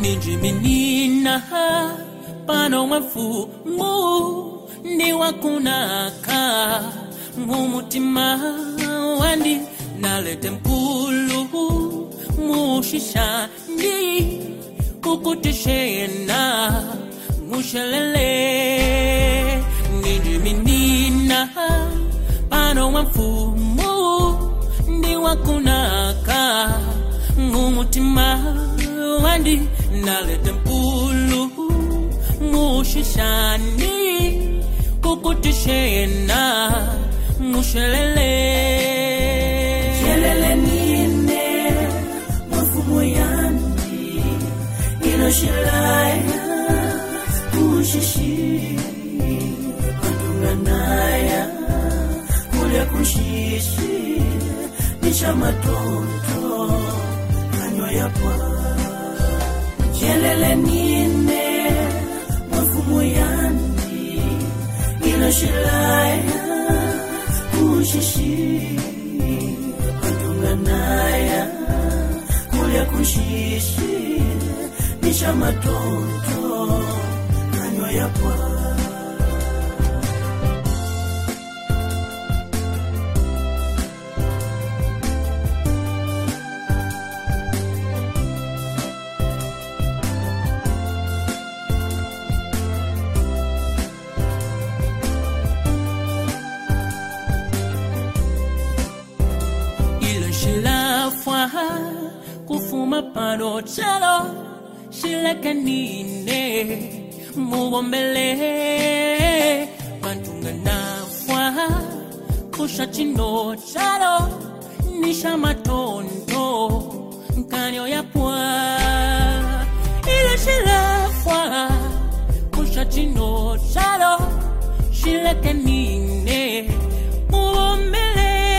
Ninjiminina pano mfumu ni wakunaka mumutima wandi nalete mpulu mushishani kukutishena mushelele. Ninjiminina pano mfumu ni wakunaka mumutima wandi nalete mpulu mushishani kukutishena mushelele. Shelele nine mafumo yandi inoshilaya kushishi patunganaya kule kushishi nisha matonto kanyo yapwa. Shelele nine mafumo yandi inoshilaya kushishi patunganaya kule kushishi nisha matonto kanyo yapwa. Kufuma pano chalo shilekanine mubombele pantunga nafwa kushachino chalo nisha matondo nkanyo yapwa. Ile shilafwa kushachino chalo shilekanine mubombele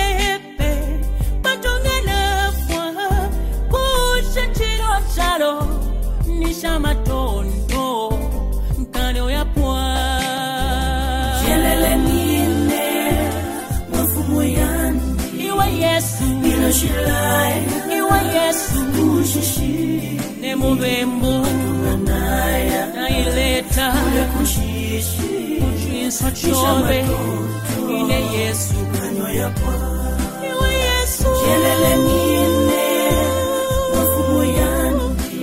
nisha matondo nkano yapwa. Shelele nine mafumo yandi iwa Yesu inoshilaya iwa Yesu kushishi ne mubembu patunganaya naileta kule kushishi kuchinsa chobe ine Yesu kanyo yapwa. iwa Yesu Shelele nine mafumo yandi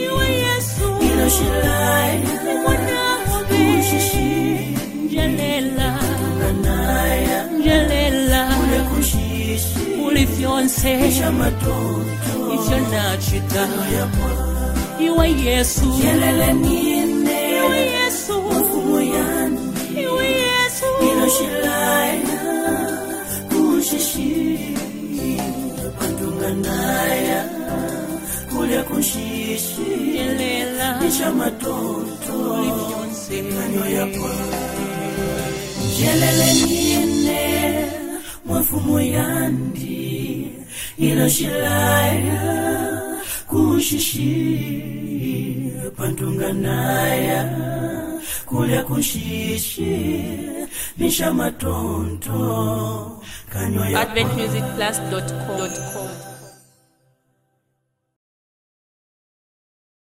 inoshilaya kushishi njelela kule kushishi ulifyonse nisha matonto ivyo nachita iwa Yesu. Shelele nine iwa Yesu mafumo yandi iwa Yesu inoshilaya kushishi patunganaya kule kushishi njelela nisha matonto ulifyonse kanyo yapwa. Shelele nine mafumo yandi inoshilaya kushishi patunganaya kule kushishi nisha matonto kanyo yapwa. AdventMusicPlus.com